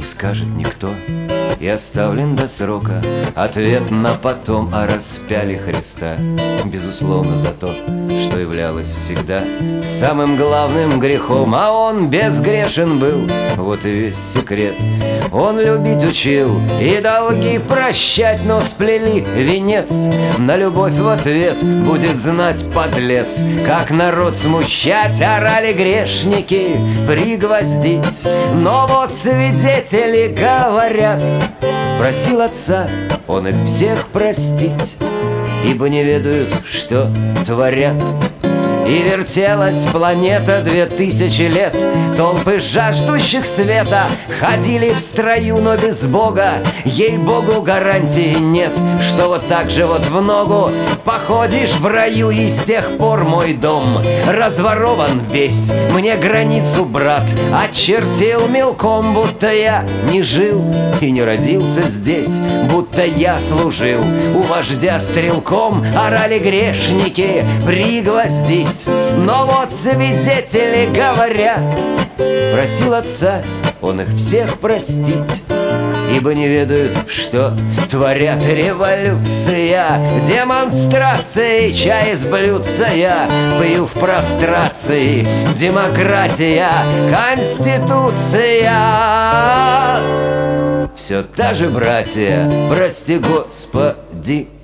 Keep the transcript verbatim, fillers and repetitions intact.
скажет никто, и оставлен до срока ответ на потом о распяле Христа. Безусловно, за то, что являлось всегда самым главным грехом, а он безгрешен был, вот и весь секрет. Он любить учил и долги прощать, но сплели венец на любовь в ответ. Будет знать подлец, как народ смущать, орали грешники пригвоздить. Но вот свидетели говорят, просил отца он их всех простить, ибо не ведают, что творят. И вертелась планета две тысячи лет. Толпы жаждущих света ходили в строю, но без Бога, ей-богу, гарантии нет, что вот так же вот в ногу походишь в раю. И с тех пор мой дом разворован весь. Мне границу брат очертил мелком, будто я не жил и не родился здесь, будто я служил у вождя стрелком. Орали грешники пригвоздить. Но вот свидетели говорят, просил отца он их всех простить, ибо не ведают, что творят. Революция, демонстрации, чай из блюдца я пью в прострации. Демократия, конституция, все та же, братья, прости господи.